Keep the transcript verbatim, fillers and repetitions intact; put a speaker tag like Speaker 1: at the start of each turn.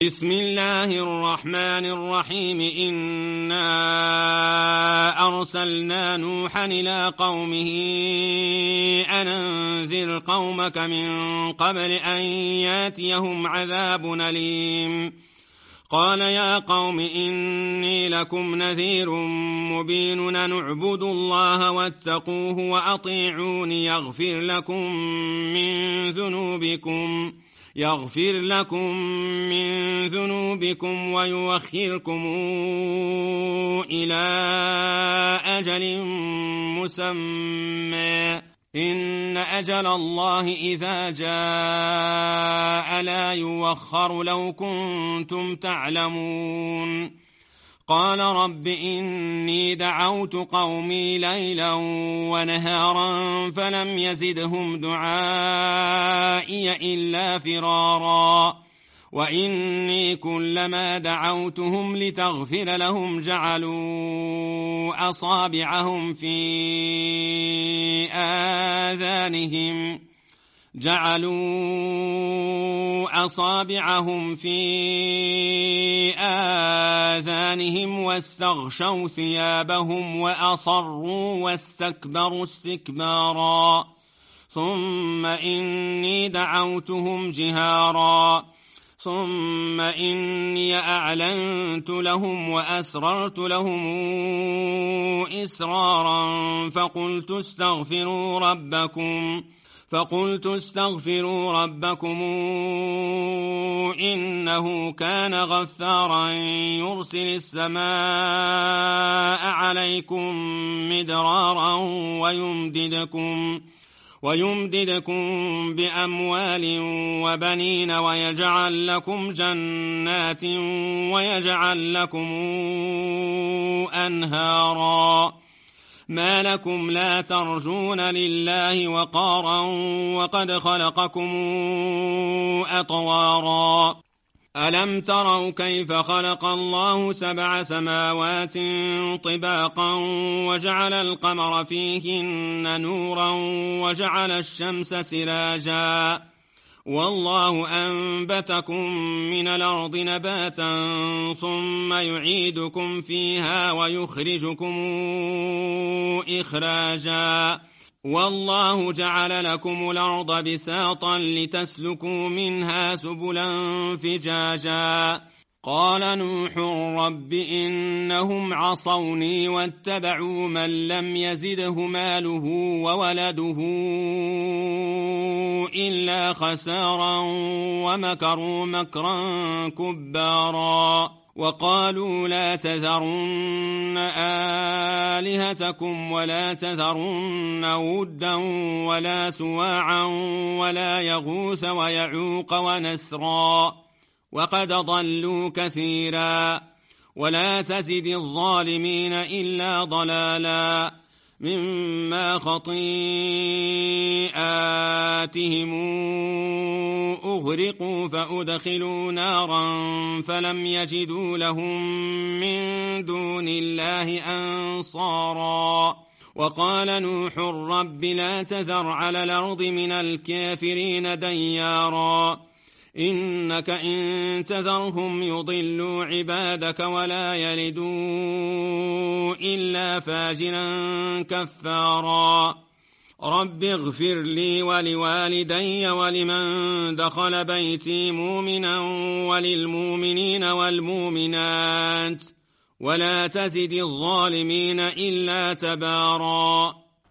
Speaker 1: بسم الله الرحمن الرحيم. إنا أرسلنا نوحا إلى قومه أن أنذر قومك من قبل أن ياتيهم عذاب أليم. قال يا قوم إني لكم نذير مبين أن اعبدوا الله واتقوه وأطيعون يغفر لكم من ذنوبكم يغفر لكم من ذنوبكم ويؤخركم إلى أجل مسمى إن أجل الله إذا جاء لا يوخر لو كنتم تعلمون. قال رب إني دعوت قومي ليلا ونهارا فلم يزدهم دعائي إلا فرارا وإني كلما دعوتهم لتغفر لهم جعلوا أصابعهم في آذانهم جعلوا أصابعهم في آذانهم واستغشوا ثيابهم وأصروا واستكبروا استكبارا ثم إني دعوتهم جهارا ثم إني أعلنت لهم وأسررت لهم إسرارا فقلت استغفروا ربكم فقلت استغفروا ربكم إنه كان غفارا يرسل السماء عليكم مدرارا ويمددكم ويمددكم بأموال وبنين ويجعل لكم جنات ويجعل لكم أنهارا. ما لكم لا ترجون لله وقارا وقد خلقكم أطوارا. ألم تروا كيف خلق الله سبع سماوات طباقا وجعل القمر فيهن نورا وجعل الشمس سراجا والله أنبتكم من الأرض نباتا ثم يعيدكم فيها ويخرجكم إخراجا والله جعل لكم الأرض بساطا لتسلكوا منها سبلا فجاجا. قال نوح رب إنهم عصوني واتبعوا من لم يزده ماله وولده إلا خسارا ومكروا مكرا كبارا وقالوا لا تذرن آلهتكم ولا تذرن ودا ولا سواعا ولا يغوث ويعوق ونسرا وقد ضلوا كثيرا ولا تزد الظالمين إلا ضلالا مما خطيئاتهم أغرقوا فأدخلوا نارا فلم يجدوا لهم من دون الله أنصارا. وقال نوح رب لا تذر على الأرض من الكافرين ديارا إنك إن تذرهم يضلوا عبادك ولا يلدوا إلا فاجرا كفارا. رب اغفر لي ولوالدي ولمن دخل بيتي مؤمنا وللمؤمنين والمؤمنات ولا تزد الظالمين إلا تبارا.